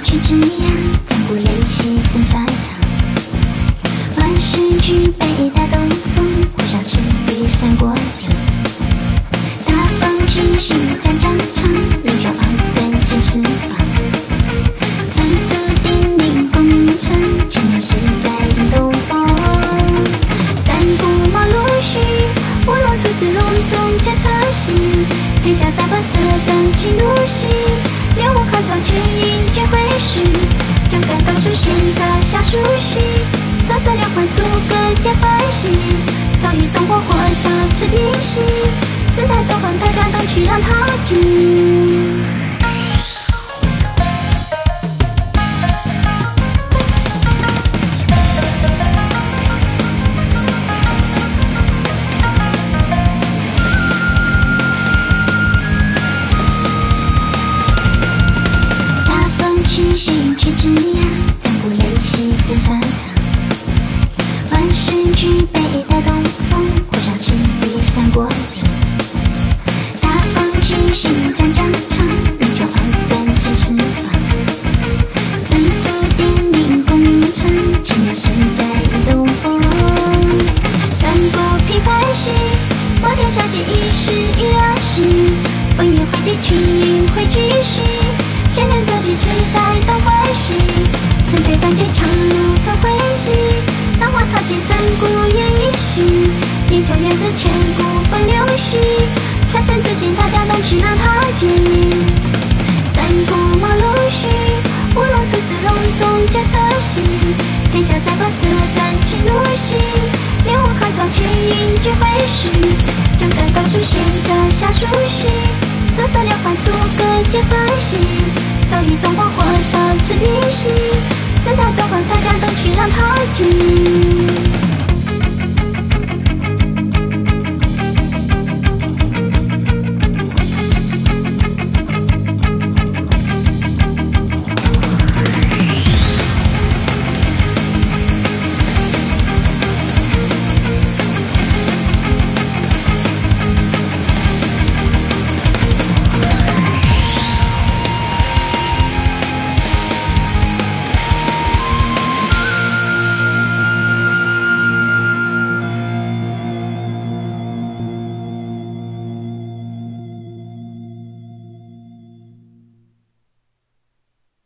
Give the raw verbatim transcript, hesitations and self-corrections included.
去质量，战鼓擂西真沙场。万事俱备大东风，呼啸赤壁三国争。大放七星战疆场，凌霄炮战秦始皇。三足鼎立功名成，千年史在迎东风。三顾茅庐须，卧龙出世隆中皆侧席。天下三百色战尽如昔，六五考造群英皆会师。将干道书现在下书席，朝色两环诸葛皆欢喜。早已纵火火烧赤壁西，自带东方大家都去让他进。七星去质量，战鼓擂西真沙场。万事俱备大东风，呼啸赤壁三国争。大放七星战疆场，凌霄炮战秦始皇。三足鼎立功名成，千年史在迎东风。三国平凡兮，摩天下皆一时一两兮。风云汇聚群英汇聚兮，先人择机只待东欢喜。曾借战绩长路曾会兮，浪花淘气三顾演一席。英雄也是千古风流兮，残存至今大家都去让他进。三顾茅庐须，卧龙出世隆中皆侧席。天下三百色战尽如昔，六五考造群英俱会师。将干道书现在下书席，左手两环诸葛皆欢喜。早已纵火火烧赤壁西，自带东方大家都去让他进。